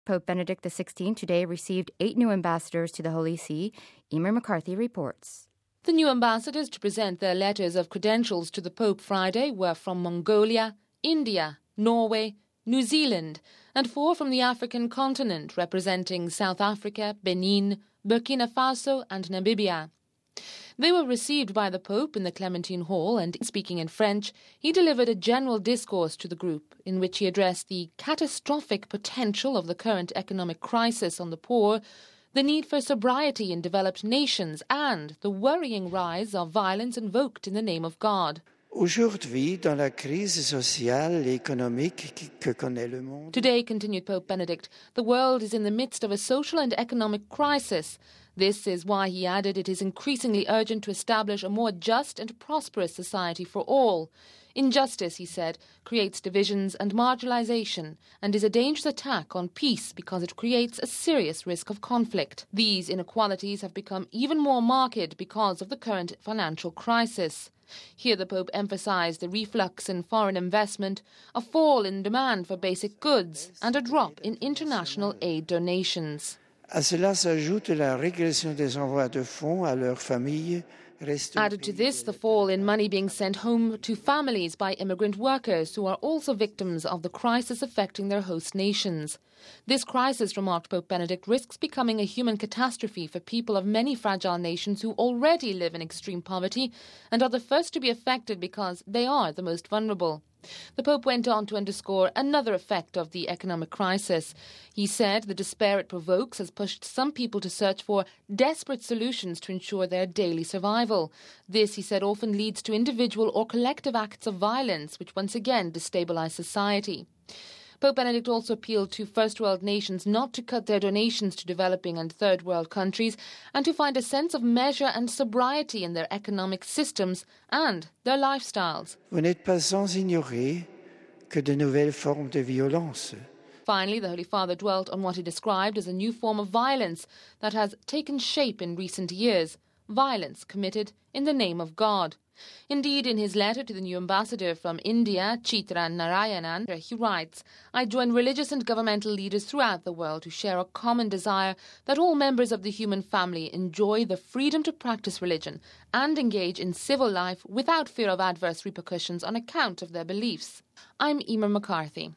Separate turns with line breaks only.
Pope Benedict XVI today received 8 new ambassadors to the Holy See. Emer McCarthy reports.
The new ambassadors to present their letters of credentials to the Pope Friday were from Mongolia, India, Norway, New Zealand, and 4 from the African continent, representing South Africa, Benin, Burkina Faso and Namibia. They were received by the Pope in the Clementine Hall, and speaking in French, he delivered a general discourse to the group in which he addressed the catastrophic potential of the current economic crisis on the poor, the need for sobriety in developed nations, and the worrying rise of violence invoked in the name of God.
Aujourd'hui, dans la crise sociale et économique que connaît le monde.
Today, continued Pope Benedict, the world is in the midst of a social and economic crisis. This is why, he added, it is increasingly urgent to establish a more just and prosperous society for all. Injustice, he said, creates divisions and marginalization and is a dangerous attack on peace because it creates a serious risk of conflict. These inequalities have become even more marked because of the current financial crisis. Here the Pope emphasized the reflux in foreign investment, a fall in demand for basic goods, and a drop in international aid donations.
À cela s'ajoute la régression des envois de fonds à leurs familles.
Added to this, the fall in money being sent home to families by immigrant workers who are also victims of the crisis affecting their host nations. This crisis, remarked Pope Benedict, risks becoming a human catastrophe for people of many fragile nations who already live in extreme poverty and are the first to be affected because they are the most vulnerable. The Pope went on to underscore another effect of the economic crisis. He said the despair it provokes has pushed some people to search for desperate solutions to ensure their daily survival. This, he said, often leads to individual or collective acts of violence, which once again destabilize society. Pope Benedict also appealed to first world nations not to cut their donations to developing and third world countries and to find a sense of measure and sobriety in their economic systems and their lifestyles.
Vous n'êtes pas sans ignorer que de nouvelles formes de violence.
Finally, the Holy Father dwelt on what he described as a new form of violence that has taken shape in recent years, violence committed in the name of God. Indeed, in his letter to the new ambassador from India, Chitra Narayanan, he writes, I join religious and governmental leaders throughout the world who share a common desire that all members of the human family enjoy the freedom to practice religion and engage in civil life without fear of adverse repercussions on account of their beliefs. I'm Emer McCarthy.